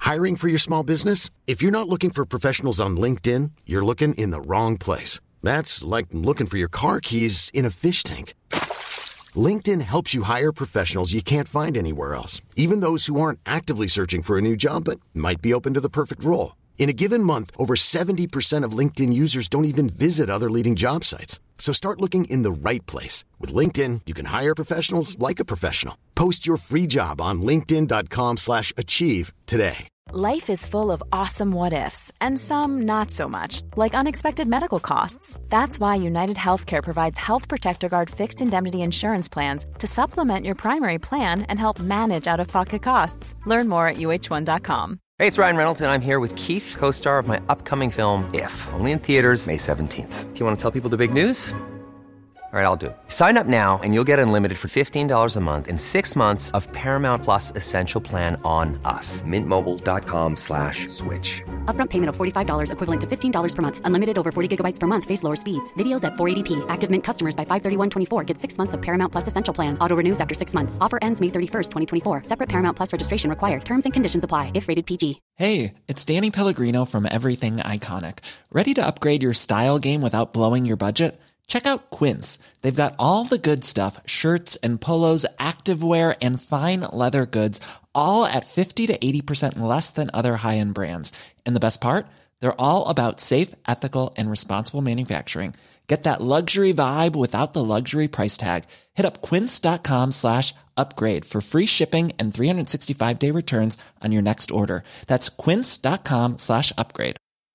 Hiring for your small business? If you're not looking for professionals on LinkedIn, you're looking in the wrong place. That's like looking for your car keys in a fish tank. LinkedIn helps you hire professionals you can't find anywhere else, even those who aren't actively searching for a new job but might be open to the perfect role. In a given month, over 70% of LinkedIn users don't even visit other leading job sites. So start looking in the right place. With LinkedIn, you can hire professionals like a professional. Post your free job on linkedin.com/achieve today. Life is full of awesome what-ifs, and some not so much, like unexpected medical costs. That's why United Healthcare provides Health Protector Guard fixed indemnity insurance plans to supplement your primary plan and help manage out-of-pocket costs. Learn more at UH1.com. Hey, it's Ryan Reynolds, and I'm here with Keith, co-star of my upcoming film, If, only in theaters May 17th. Do you want to tell people the big news? All right, I'll do it. Sign up now and you'll get unlimited for $15 a month and 6 months of Paramount Plus Essential Plan on us. MintMobile.com/switch. Upfront payment of $45 equivalent to $15 per month. Unlimited over 40 gigabytes per month. Face lower speeds. Videos at 480p. Active Mint customers by 531.24 get 6 months of Paramount Plus Essential Plan. Auto renews after 6 months. Offer ends May 31st, 2024. Separate Paramount Plus registration required. Terms and conditions apply if rated PG. Hey, it's Danny Pellegrino from Everything Iconic. Ready to upgrade your style game without blowing your budget? Check out Quince. They've got all the good stuff, shirts and polos, activewear, and fine leather goods, all at 50 to 80% less than other high-end brands. And the best part? They're all about safe, ethical, and responsible manufacturing. Get that luxury vibe without the luxury price tag. Hit up quince.com/upgrade for free shipping and 365-day returns on your next order. That's quince.com/upgrade.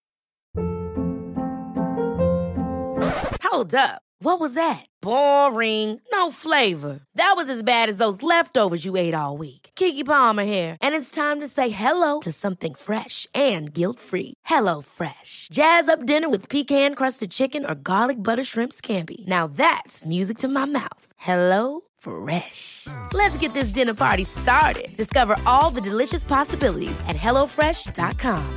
Hold up. What was that? Boring. No flavor. That was as bad as those leftovers you ate all week. Keke Palmer here. And it's time to say hello to something fresh and guilt-free. Hello Fresh. Jazz up dinner with pecan-crusted chicken or garlic butter shrimp scampi. Now that's music to my mouth. Hello Fresh. Let's get this dinner party started. Discover all the delicious possibilities at HelloFresh.com.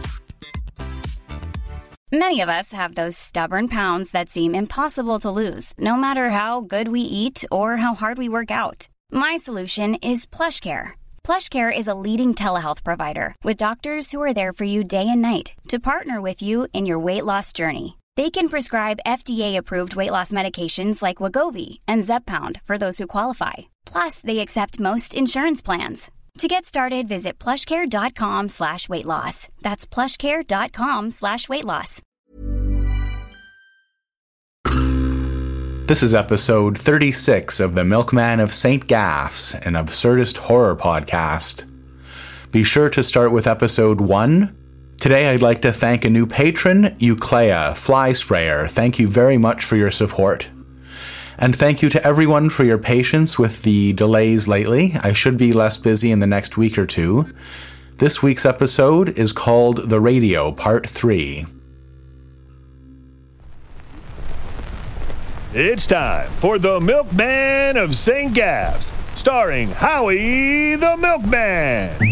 Many of us have those stubborn pounds that seem impossible to lose, no matter how good we eat or how hard we work out. My solution is PlushCare. PlushCare is a leading telehealth provider with doctors who are there for you day and night to partner with you in your weight loss journey. They can prescribe FDA-approved weight loss medications like Wegovy and Zepbound for those who qualify. Plus, they accept most insurance plans. To get started, visit plushcare.com/weightloss. That's plushcare.com/weightloss. This is episode 36 of The Milkman of St. Gaff's, an absurdist horror podcast. Be sure to start with episode 1. Today I'd like to thank a new patron, Euclea Fly Sprayer. Thank you very much for your support. And thank you to everyone for your patience with the delays lately. I should be less busy in the next week or two. This week's episode is called The Radio, Part 3. It's time for The Milkman of St. Gaff's, starring Howie the Milkman.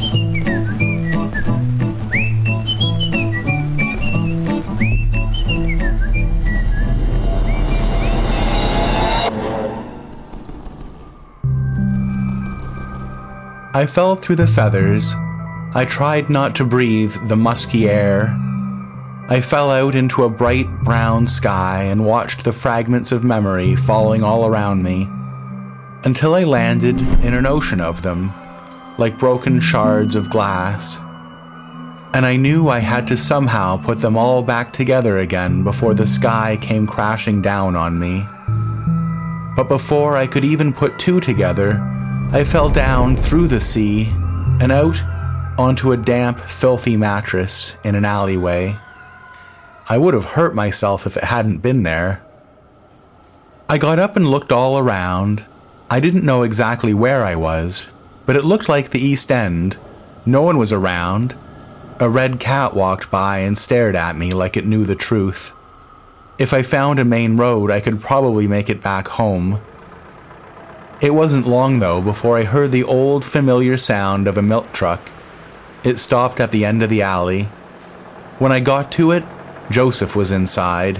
I fell through the feathers. I tried not to breathe the musky air. I fell out into a bright brown sky and watched the fragments of memory falling all around me, until I landed in an ocean of them, like broken shards of glass. And I knew I had to somehow put them all back together again before the sky came crashing down on me. But before I could even put two together, I fell down through the sea and out onto a damp, filthy mattress in an alleyway. I would have hurt myself if it hadn't been there. I got up and looked all around. I didn't know exactly where I was, but it looked like the East End. No one was around. A red cat walked by and stared at me like it knew the truth. If I found a main road, I could probably make it back home. It wasn't long, though, before I heard the old familiar sound of a milk truck. It stopped at the end of the alley. When I got to it, Joseph was inside.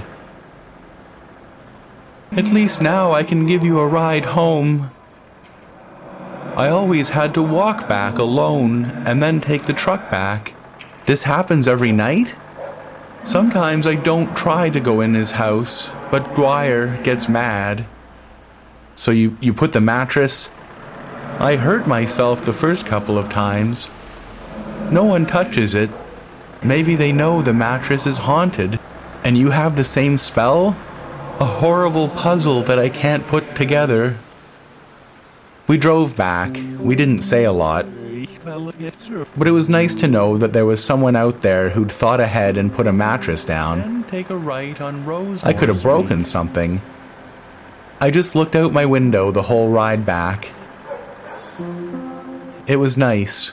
"At least now I can give you a ride home." I always had to walk back alone and then take the truck back. This happens every night? Sometimes I don't try to go in his house, but Dwyer gets mad. So you put the mattress? I hurt myself the first couple of times. No one touches it. Maybe they know the mattress is haunted, and you have the same spell? A horrible puzzle that I can't put together. We drove back. We didn't say a lot. But it was nice to know that there was someone out there who'd thought ahead and put a mattress down. Take a right on Rosemore I could have broken something. I just looked out my window the whole ride back. It was nice.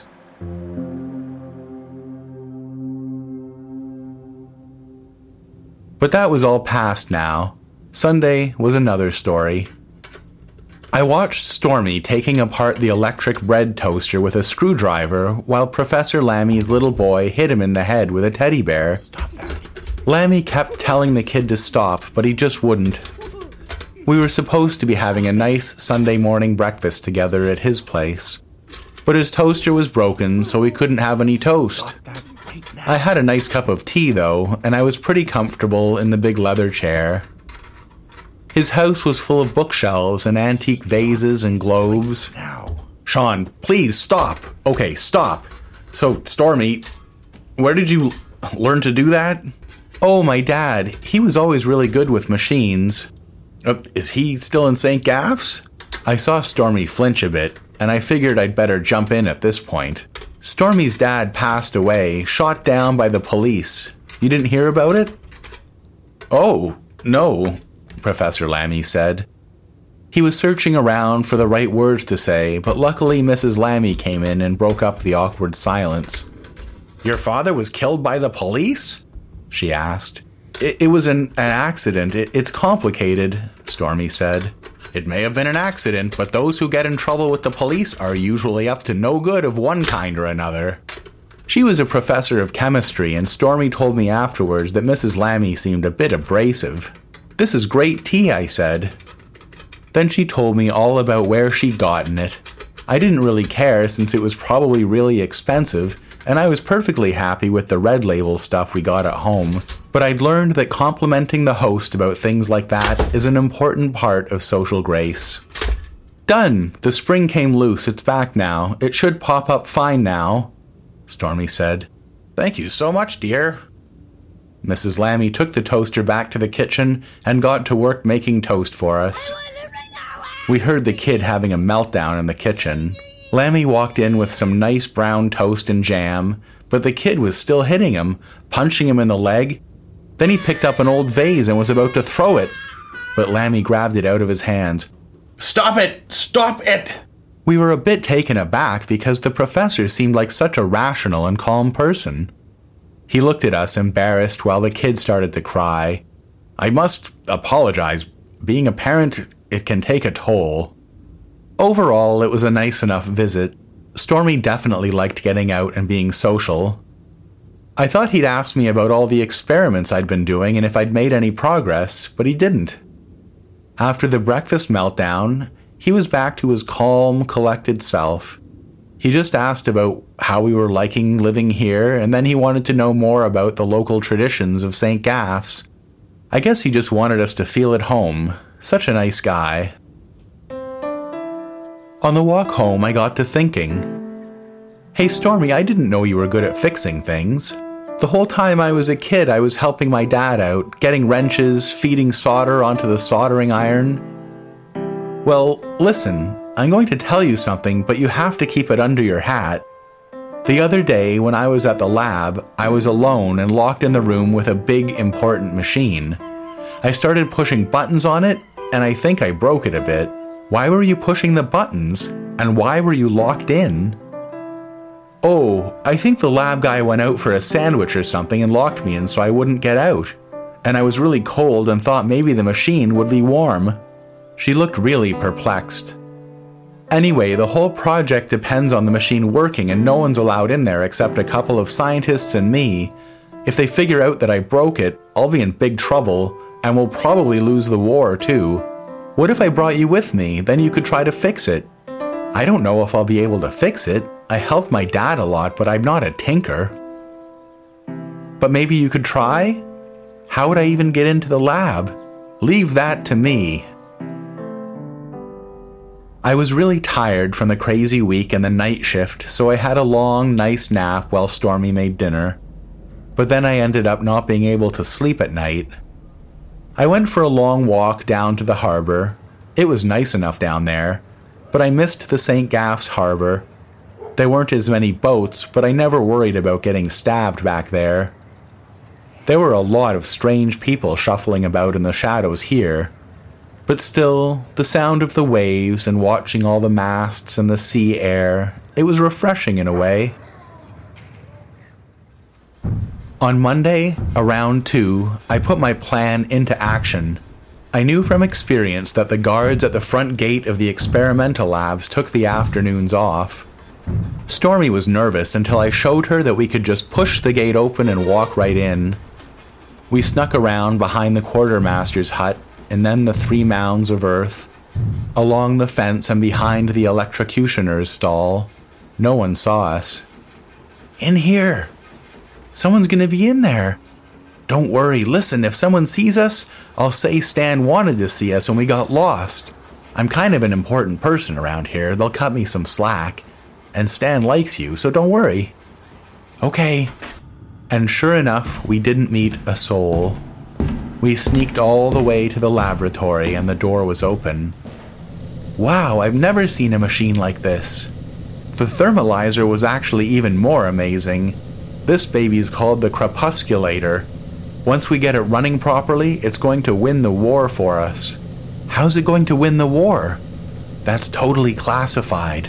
But that was all past now. Sunday was another story. I watched Stormy taking apart the electric bread toaster with a screwdriver while Professor Lammy's little boy hit him in the head with a teddy bear. Stop that. Lammy kept telling the kid to stop, but he just wouldn't. We were supposed to be having a nice Sunday morning breakfast together at his place. But his toaster was broken, so we couldn't have any toast. I had a nice cup of tea, though, and I was pretty comfortable in the big leather chair. His house was full of bookshelves and antique vases and globes. Sean, please stop. Okay, stop. So, Stormy, where did you learn to do that? Oh, my dad. He was always really good with machines. Is he still in St. Gaff's? I saw Stormy flinch a bit, and I figured I'd better jump in at this point. Stormy's dad passed away, shot down by the police. You didn't hear about it? Oh, no, Professor Lammy said. He was searching around for the right words to say, but luckily Mrs. Lammy came in and broke up the awkward silence. Your father was killed by the police? She asked. It was an accident. It's complicated, Stormy said. It may have been an accident, but those who get in trouble with the police are usually up to no good of one kind or another. She was a professor of chemistry, and Stormy told me afterwards that Mrs. Lammy seemed a bit abrasive. This is great tea, I said. Then she told me all about where she'd gotten it. I didn't really care since it was probably really expensive, and I was perfectly happy with the Red Label stuff we got at home. But I'd learned that complimenting the host about things like that is an important part of social grace. Done! The spring came loose. It's back now. It should pop up fine now, Stormy said. Thank you so much, dear. Mrs. Lammy took the toaster back to the kitchen and got to work making toast for us. We heard the kid having a meltdown in the kitchen. Lammy walked in with some nice brown toast and jam, but the kid was still hitting him, punching him in the leg. Then he picked up an old vase and was about to throw it, but Lammy grabbed it out of his hands. Stop it! Stop it! We were a bit taken aback because the professor seemed like such a rational and calm person. He looked at us embarrassed while the kid started to cry. I must apologize. Being a parent, it can take a toll. Overall, it was a nice enough visit. Stormy definitely liked getting out and being social. I thought he'd ask me about all the experiments I'd been doing and if I'd made any progress, but he didn't. After the breakfast meltdown, he was back to his calm, collected self. He just asked about how we were liking living here, and then he wanted to know more about the local traditions of St. Gaff's. I guess he just wanted us to feel at home. Such a nice guy. On the walk home, I got to thinking. Hey, Stormy, I didn't know you were good at fixing things. The whole time I was a kid, I was helping my dad out, getting wrenches, feeding solder onto the soldering iron. Well, listen, I'm going to tell you something, but you have to keep it under your hat. The other day, when I was at the lab, I was alone and locked in the room with a big, important machine. I started pushing buttons on it, and I think I broke it a bit. Why were you pushing the buttons? And why were you locked in? Oh, I think the lab guy went out for a sandwich or something and locked me in so I wouldn't get out. And I was really cold and thought maybe the machine would be warm. She looked really perplexed. Anyway, the whole project depends on the machine working and no one's allowed in there except a couple of scientists and me. If they figure out that I broke it, I'll be in big trouble and we'll probably lose the war too. What if I brought you with me? Then you could try to fix it. I don't know if I'll be able to fix it. I help my dad a lot, but I'm not a tinker. But maybe you could try? How would I even get into the lab? Leave that to me. I was really tired from the crazy week and the night shift, so I had a long, nice nap while Stormy made dinner. But then I ended up not being able to sleep at night. I went for a long walk down to the harbor. It was nice enough down there, but I missed the St. Gaff's harbor. There weren't as many boats, but I never worried about getting stabbed back there. There were a lot of strange people shuffling about in the shadows here. But still, the sound of the waves and watching all the masts and the sea air, it was refreshing in a way. On Monday, around 2, I put my plan into action. I knew from experience that the guards at the front gate of the experimental labs took the afternoons off. Stormy was nervous until I showed her that we could just push the gate open and walk right in. We snuck around behind the quartermaster's hut and then the 3 mounds of earth, along the fence and behind the electrocutioner's stall. No one saw us. In here! Someone's gonna be in there. Don't worry, listen, if someone sees us, I'll say Stan wanted to see us and we got lost. I'm kind of an important person around here, they'll cut me some slack. And Stan likes you, so don't worry. Okay. And sure enough, we didn't meet a soul. We sneaked all the way to the laboratory and the door was open. Wow, I've never seen a machine like this. The thermalizer was actually even more amazing. This baby's called the Crepusculator. Once we get it running properly, it's going to win the war for us. How's it going to win the war? That's totally classified.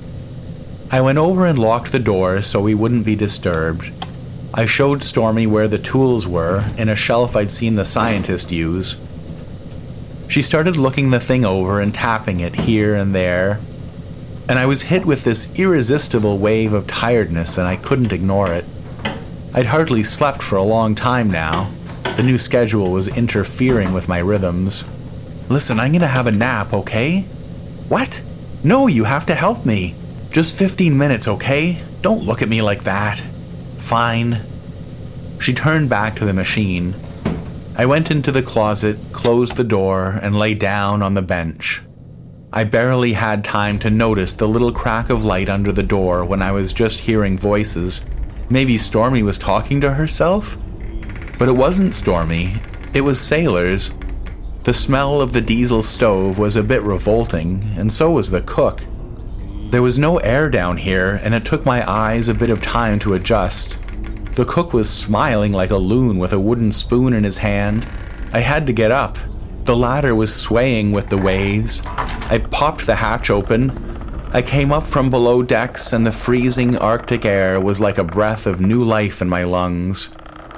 I went over and locked the door so we wouldn't be disturbed. I showed Stormy where the tools were in a shelf I'd seen the scientist use. She started looking the thing over and tapping it here and there, and I was hit with this irresistible wave of tiredness and I couldn't ignore it. I'd hardly slept for a long time now. The new schedule was interfering with my rhythms. Listen, I'm gonna have a nap, okay? What? No, you have to help me. Just 15 minutes, okay? Don't look at me like that. Fine. She turned back to the machine. I went into the closet, closed the door, and lay down on the bench. I barely had time to notice the little crack of light under the door when I was just hearing voices. Maybe Stormy was talking to herself? But it wasn't Stormy. It was sailors. The smell of the diesel stove was a bit revolting, and so was the cook. There was no air down here, and it took my eyes a bit of time to adjust. The cook was smiling like a loon with a wooden spoon in his hand. I had to get up. The ladder was swaying with the waves. I popped the hatch open. I came up from below decks, and the freezing Arctic air was like a breath of new life in my lungs.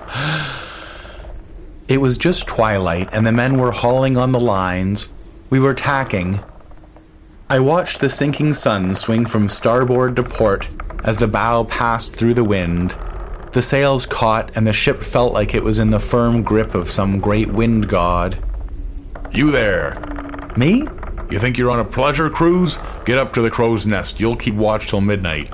It was just twilight, and the men were hauling on the lines. We were tacking. I watched the sinking sun swing from starboard to port as the bow passed through the wind. The sails caught and the ship felt like it was in the firm grip of some great wind god. You there? Me? You think you're on a pleasure cruise? Get up to the crow's nest. You'll keep watch till midnight.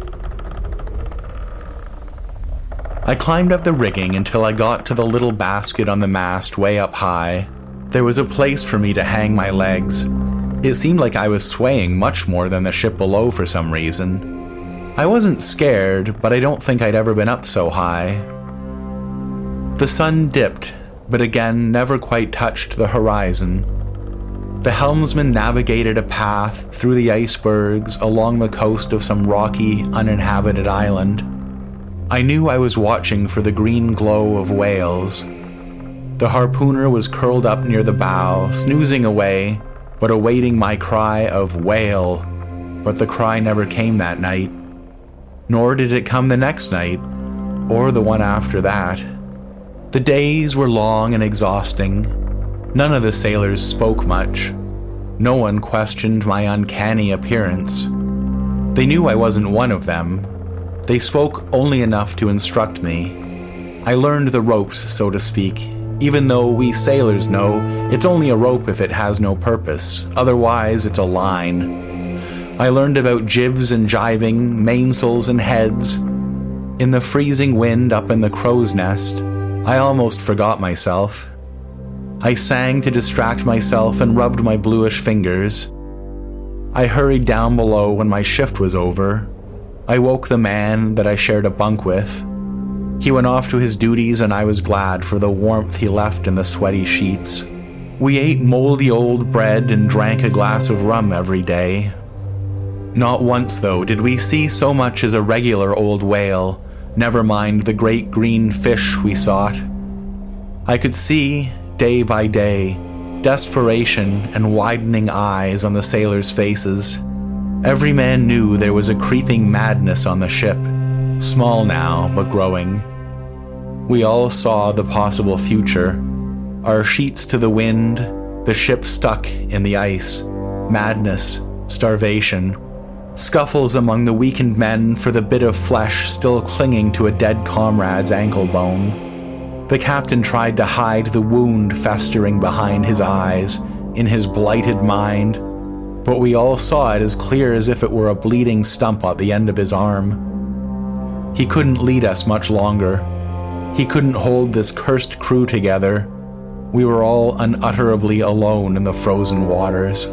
I climbed up the rigging until I got to the little basket on the mast way up high. There was a place for me to hang my legs. It seemed like I was swaying much more than the ship below for some reason. I wasn't scared, but I don't think I'd ever been up so high. The sun dipped, but again never quite touched the horizon. The helmsman navigated a path through the icebergs along the coast of some rocky, uninhabited island. I knew I was watching for the green glow of whales. The harpooner was curled up near the bow, snoozing away, but awaiting my cry of whale. But the cry never came that night. Nor did it come the next night, or the one after that. The days were long and exhausting. None of the sailors spoke much. No one questioned my uncanny appearance. They knew I wasn't one of them. They spoke only enough to instruct me. I learned the ropes, so to speak, even though we sailors know it's only a rope if it has no purpose. Otherwise, it's a line. I learned about jibs and jibing, mainsails and heads. In the freezing wind up in the crow's nest, I almost forgot myself. I sang to distract myself and rubbed my bluish fingers. I hurried down below when my shift was over. I woke the man that I shared a bunk with. He went off to his duties and I was glad for the warmth he left in the sweaty sheets. We ate moldy old bread and drank a glass of rum every day. Not once, though, did we see so much as a regular old whale, never mind the great green fish we sought. I could see, day by day, desperation and widening eyes on the sailors' faces. Every man knew there was a creeping madness on the ship, small now, but growing. We all saw the possible future. Our sheets to the wind, the ship stuck in the ice, madness, starvation, scuffles among the weakened men for the bit of flesh still clinging to a dead comrade's ankle bone. The captain tried to hide the wound festering behind his eyes, in his blighted mind, but we all saw it as clear as if it were a bleeding stump at the end of his arm. He couldn't lead us much longer. He couldn't hold this cursed crew together. We were all unutterably alone in the frozen waters.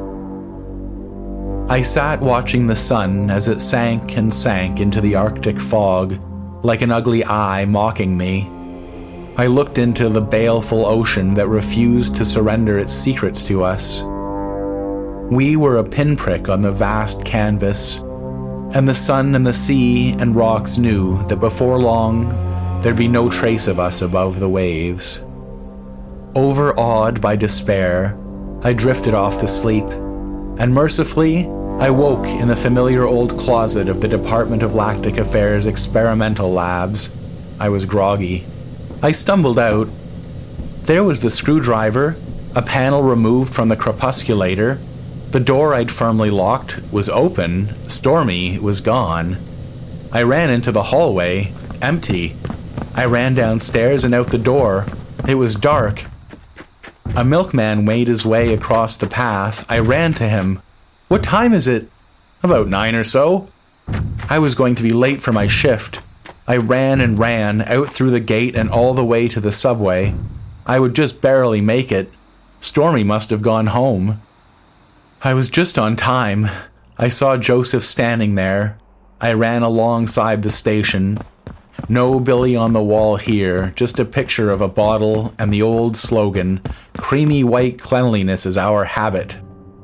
I sat watching the sun as it sank and sank into the Arctic fog, like an ugly eye mocking me. I looked into the baleful ocean that refused to surrender its secrets to us. We were a pinprick on the vast canvas, and the sun and the sea and rocks knew that before long there'd be no trace of us above the waves. Overawed by despair, I drifted off to sleep, and mercifully, I woke in the familiar old closet of the Department of Lactic Affairs experimental labs. I was groggy. I stumbled out. There was the screwdriver, a panel removed from the crepusculator. The door I'd firmly locked was open. Stormy was gone. I ran into the hallway, empty. I ran downstairs and out the door. It was dark. A milkman made his way across the path. I ran to him. "What time is it?" "About 9 or so." I was going to be late for my shift. I ran and ran, out through the gate and all the way to the subway. I would just barely make it. Stormy must have gone home. I was just on time. I saw Joseph standing there. I ran alongside the station. No Billy on the wall here, just a picture of a bottle and the old slogan, "Creamy white cleanliness is our habit."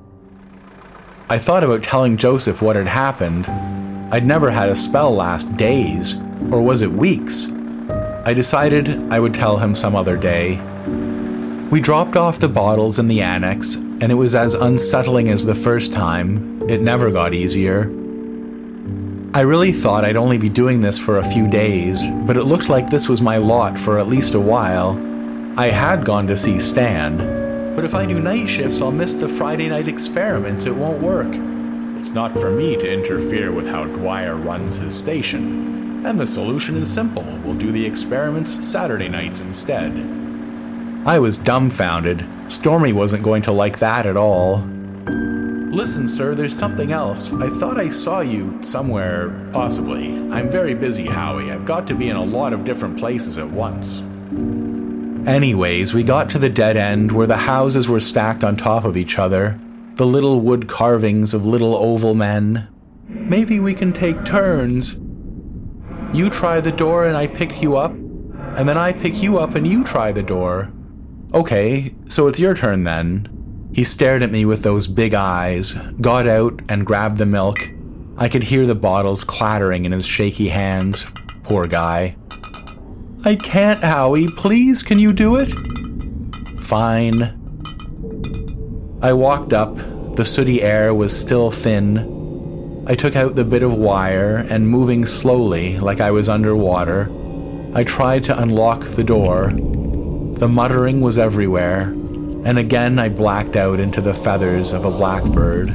I thought about telling Joseph what had happened. I'd never had a spell last days, or was it weeks? I decided I would tell him some other day. We dropped off the bottles in the annex, and it was as unsettling as the first time. It never got easier. I really thought I'd only be doing this for a few days, but it looked like this was my lot for at least a while. I had gone to see Stan, but if I do night shifts, I'll miss the Friday night experiments. It won't work. It's not for me to interfere with how Dwyer runs his station, and the solution is simple. We'll do the experiments Saturday nights instead. I was dumbfounded. Stormy wasn't going to like that at all. "Listen, sir, there's something else. I thought I saw you somewhere, possibly. I'm very busy, Howie. I've got to be in a lot of different places at once." Anyways, we got to the dead end where the houses were stacked on top of each other, the little wood carvings of little oval men. "Maybe we can take turns. You try the door and I pick you up, and then I pick you up and you try the door." "Okay, so it's your turn then." He stared at me with those big eyes, got out and grabbed the milk. I could hear the bottles clattering in his shaky hands. Poor guy. "I can't, Howie. Please, can you do it?" "Fine." I walked up. The sooty air was still thin. I took out the bit of wire and, moving slowly like I was underwater, I tried to unlock the door. The muttering was everywhere, and again I blacked out into the feathers of a blackbird.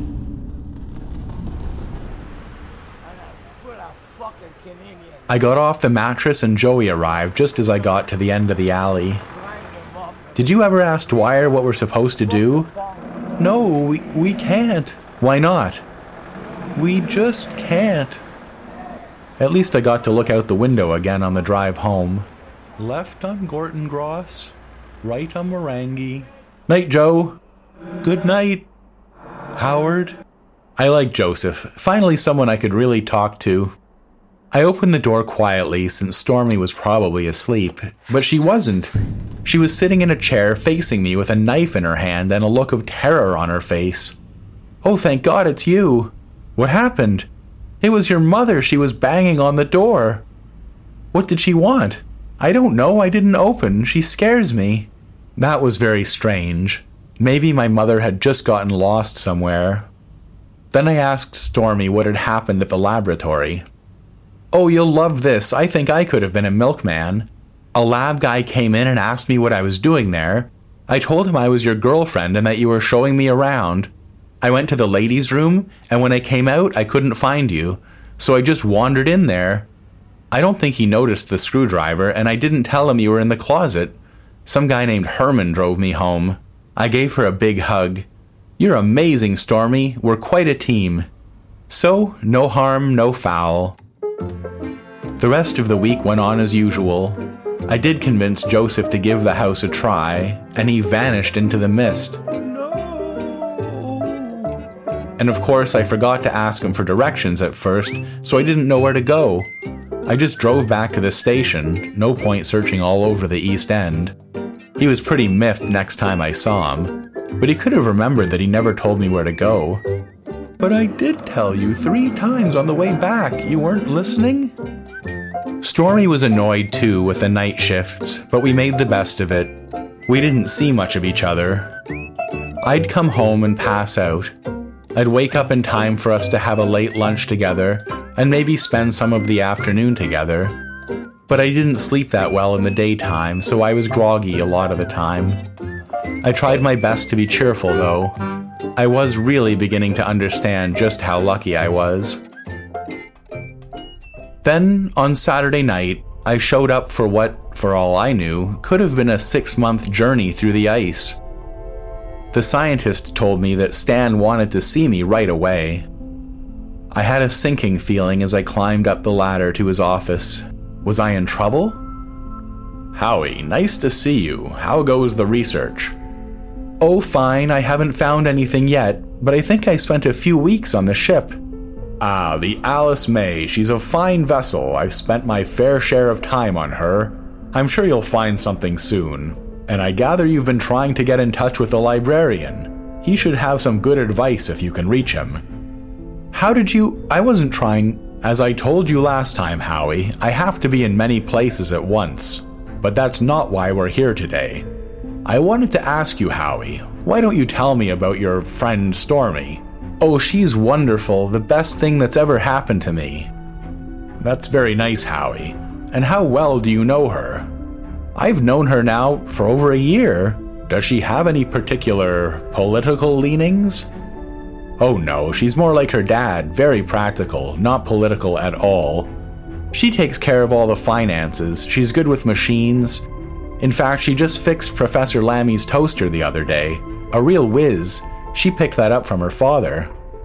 I got off the mattress and Joey arrived just as I got to the end of the alley. "Did you ever ask Dwyer what we're supposed to do?" "No, we can't." "Why not?" We just can't. At least I got to look out the window again on the drive home. Left on Gorton Gross, right on Morangi. Night, Joe. Good night, Howard. I like Joseph. Finally someone I could really talk to. I opened the door quietly since Stormy was probably asleep, but she wasn't. She was sitting in a chair facing me with a knife in her hand and a look of terror on her face. Oh, thank God it's you. What happened? It was your mother. She was banging on the door. What did she want? I don't know. I didn't open. She scares me. That was very strange. Maybe my mother had just gotten lost somewhere. Then I asked Stormy what had happened at the laboratory. Oh, you'll love this. I think I could have been a milkman. A lab guy came in and asked me what I was doing there. I told him I was your girlfriend and that you were showing me around. I went to the ladies' room, and when I came out, I couldn't find you, so I just wandered in there. I don't think he noticed the screwdriver, and I didn't tell him you were in the closet. Some guy named Herman drove me home. I gave her a big hug. You're amazing, Stormy. We're quite a team. So, no harm, no foul. The rest of the week went on as usual. I did convince Joseph to give the house a try, and he vanished into the mist. And of course, I forgot to ask him for directions at first, so I didn't know where to go. I just drove back to the station, no point searching all over the East End. He was pretty miffed next time I saw him, but he could have remembered that he never told me where to go. But I did tell you 3 times on the way back. You weren't listening? Stormy was annoyed too with the night shifts, but we made the best of it. We didn't see much of each other. I'd come home and pass out. I'd wake up in time for us to have a late lunch together, and maybe spend some of the afternoon together. But I didn't sleep that well in the daytime, so I was groggy a lot of the time. I tried my best to be cheerful, though. I was really beginning to understand just how lucky I was. Then, on Saturday night, I showed up for what, for all I knew, could have been a 6-month journey through the ice. The scientist told me that Stan wanted to see me right away. I had a sinking feeling as I climbed up the ladder to his office. Was I in trouble? Howie, nice to see you. How goes the research? Oh, fine. I haven't found anything yet, but I think I spent a few weeks on the ship. Ah, the Alice May. She's a fine vessel. I've spent my fair share of time on her. I'm sure you'll find something soon. And I gather you've been trying to get in touch with the librarian. He should have some good advice if you can reach him. How did you... I wasn't trying... As I told you last time, Howie, I have to be in many places at once. But that's not why we're here today. I wanted to ask you, Howie, why don't you tell me about your friend Stormy? Oh, she's wonderful. The best thing that's ever happened to me. That's very nice, Howie. And how well do you know her? I've known her now for over a year. Does she have any particular political leanings? Oh no, she's more like her dad, very practical, not political at all. She takes care of all the finances. She's good with machines. In fact, she just fixed Professor Lammy's toaster the other day. A real whiz. She picked that up from her father.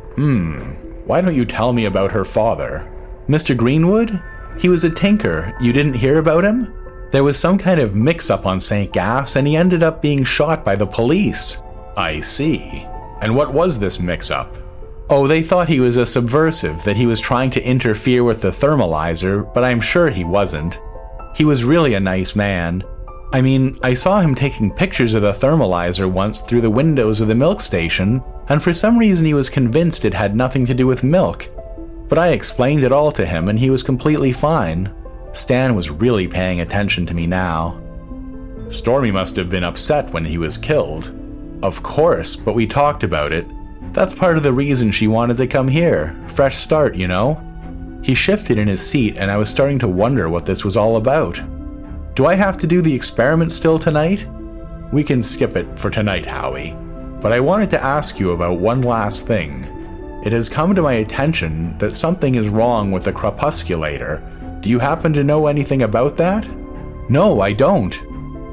Why don't you tell me about her father? Mr. Greenwood? He was a tinker. You didn't hear about him? There was some kind of mix-up on St. Gaff's, and he ended up being shot by the police. I see. And what was this mix-up? Oh, they thought he was a subversive, that he was trying to interfere with the thermalizer, but I'm sure he wasn't. He was really a nice man. I mean, I saw him taking pictures of the thermalizer once through the windows of the milk station, and for some reason he was convinced it had nothing to do with milk. But I explained it all to him, and he was completely fine. Stan was really paying attention to me now. Stormy must have been upset when he was killed. Of course, but we talked about it. That's part of the reason she wanted to come here. Fresh start, you know? He shifted in his seat, and I was starting to wonder what this was all about. Do I have to do the experiment still tonight? We can skip it for tonight, Howie. But I wanted to ask you about one last thing. It has come to my attention that something is wrong with the crepusculator. Do you happen to know anything about that? No, I don't.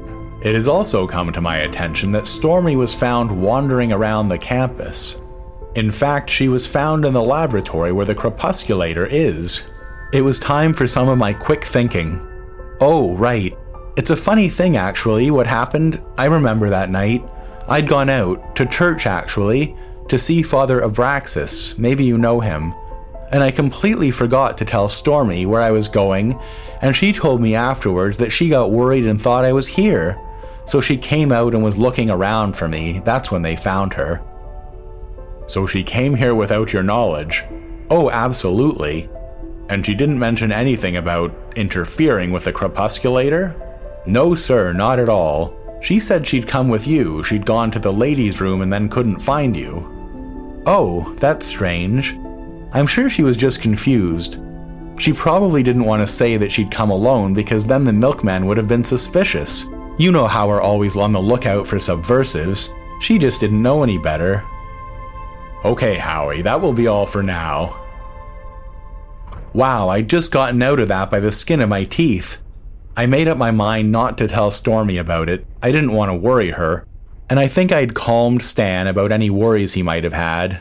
It has also come to my attention that Stormy was found wandering around the campus. In fact, she was found in the laboratory where the crepusculator is. It was time for some of my quick thinking. Oh, right. It's a funny thing, actually, what happened. I remember that night. I'd gone out, to church actually, to see Father Abraxas, maybe you know him. And I completely forgot to tell Stormy where I was going, and she told me afterwards that she got worried and thought I was here. So she came out and was looking around for me. That's when they found her. So she came here without your knowledge? Oh, absolutely. And she didn't mention anything about interfering with the crepusculator? No, sir, not at all. She said she'd come with you. She'd gone to the ladies' room and then couldn't find you. Oh, that's strange. I'm sure she was just confused. She probably didn't want to say that she'd come alone because then the milkman would have been suspicious. You know how we're always on the lookout for subversives. She just didn't know any better. Okay, Howie, that will be all for now. Wow, I'd just gotten out of that by the skin of my teeth. I made up my mind not to tell Stormy about it. I didn't want to worry her, and I think I'd calmed Stan about any worries he might have had.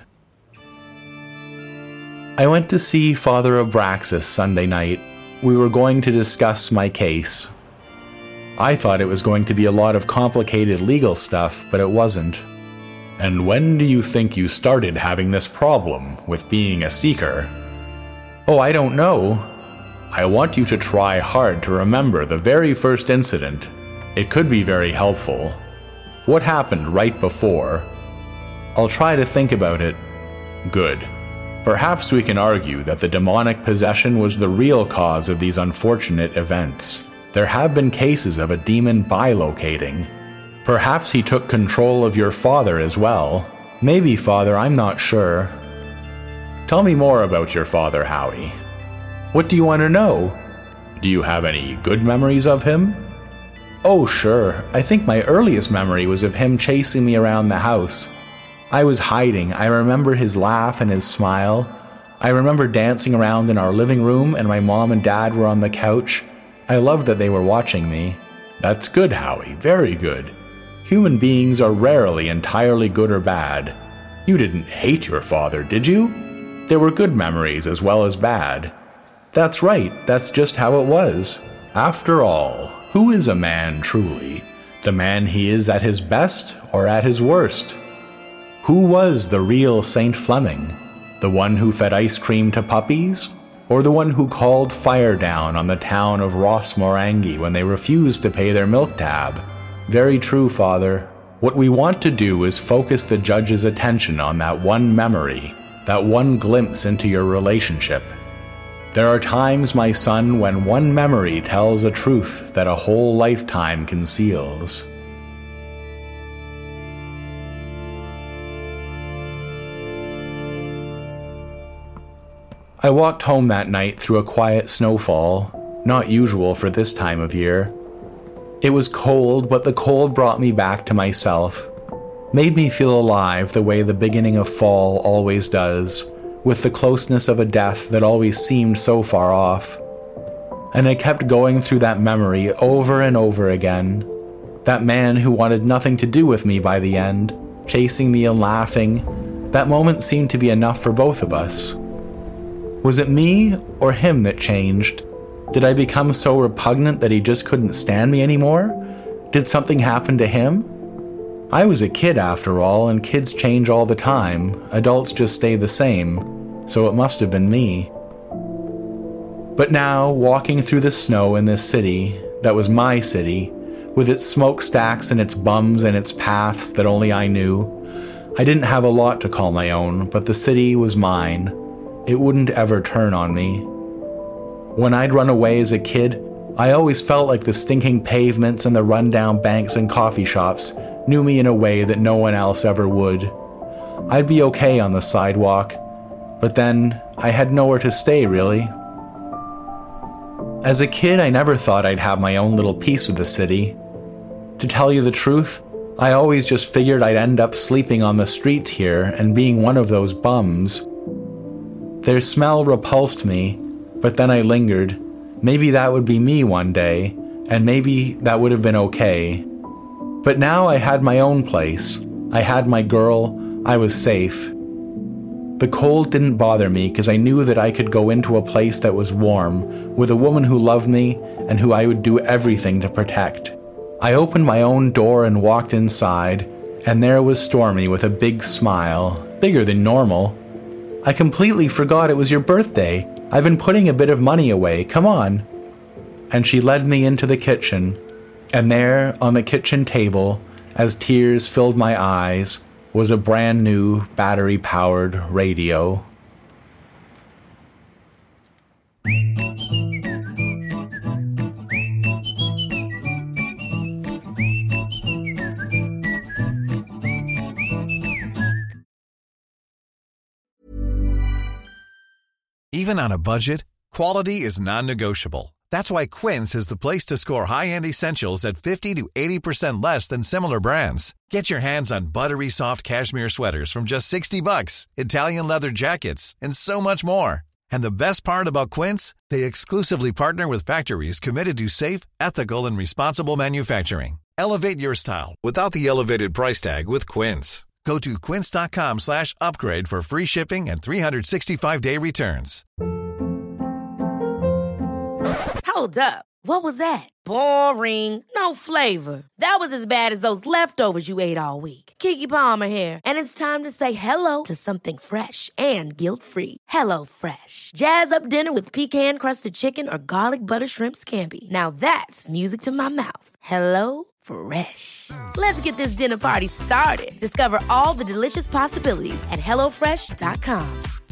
I went to see Father Abraxas Sunday night. We were going to discuss my case. I thought it was going to be a lot of complicated legal stuff, but it wasn't. And when do you think you started having this problem with being a seeker? Oh, I don't know. I want you to try hard to remember the very first incident. It could be very helpful. What happened right before? I'll try to think about it. Good. Perhaps we can argue that the demonic possession was the real cause of these unfortunate events. There have been cases of a demon bilocating. Perhaps he took control of your father as well. Maybe, Father, I'm not sure. Tell me more about your father, Howie. What do you want to know? Do you have any good memories of him? Oh, sure. I think my earliest memory was of him chasing me around the house. I was hiding. I remember his laugh and his smile. I remember dancing around in our living room and my mom and dad were on the couch. I loved that they were watching me. That's good, Howie. Very good. Human beings are rarely entirely good or bad. You didn't hate your father, did you? There were good memories as well as bad. That's right, that's just how it was. After all, who is a man truly? The man he is at his best or at his worst? Who was the real St. Fleming? The one who fed ice cream to puppies? Or the one who called fire down on the town of Rossmorangi when they refused to pay their milk tab? Very true, Father. What we want to do is focus the judge's attention on that one memory, that one glimpse into your relationship. There are times, my son, when one memory tells a truth that a whole lifetime conceals. I walked home that night through a quiet snowfall, not usual for this time of year. It was cold, but the cold brought me back to myself, made me feel alive the way the beginning of fall always does, with the closeness of a death that always seemed so far off. And I kept going through that memory over and over again. That man who wanted nothing to do with me by the end, chasing me and laughing, that moment seemed to be enough for both of us. Was it me or him that changed? Did I become so repugnant that he just couldn't stand me anymore? Did something happen to him? I was a kid after all, and kids change all the time. Adults just stay the same, so it must have been me. But now, walking through the snow in this city, that was my city, with its smokestacks and its bums and its paths that only I knew, I didn't have a lot to call my own, but the city was mine. It wouldn't ever turn on me. When I'd run away as a kid, I always felt like the stinking pavements and the rundown banks and coffee shops knew me in a way that no one else ever would. I'd be okay on the sidewalk, but then I had nowhere to stay, really. As a kid, I never thought I'd have my own little piece of the city. To tell you the truth, I always just figured I'd end up sleeping on the streets here and being one of those bums. Their smell repulsed me, but then I lingered. Maybe that would be me one day, and maybe that would have been okay. But now I had my own place. I had my girl. I was safe. The cold didn't bother me because I knew that I could go into a place that was warm with a woman who loved me and who I would do everything to protect. I opened my own door and walked inside, and there was Stormy with a big smile, bigger than normal. I completely forgot it was your birthday. I've been putting a bit of money away. Come on. And she led me into the kitchen, and there on the kitchen table, as tears filled my eyes, was a brand new battery-powered radio. Even on a budget, quality is non-negotiable. That's why Quince is the place to score high-end essentials at 50 to 80% less than similar brands. Get your hands on buttery soft cashmere sweaters from just $60, Italian leather jackets, and so much more. And the best part about Quince, they exclusively partner with factories committed to safe, ethical, and responsible manufacturing. Elevate your style without the elevated price tag with Quince. Go to quince.com/upgrade for free shipping and 365-day returns. Hold up. What was that? Boring. No flavor. That was as bad as those leftovers you ate all week. Keke Palmer here, and it's time to say hello to something fresh and guilt-free. Hello Fresh. Jazz up dinner with pecan-crusted chicken or garlic butter shrimp scampi. Now that's music to my mouth. Hello Fresh. Let's get this dinner party started. Discover all the delicious possibilities at HelloFresh.com.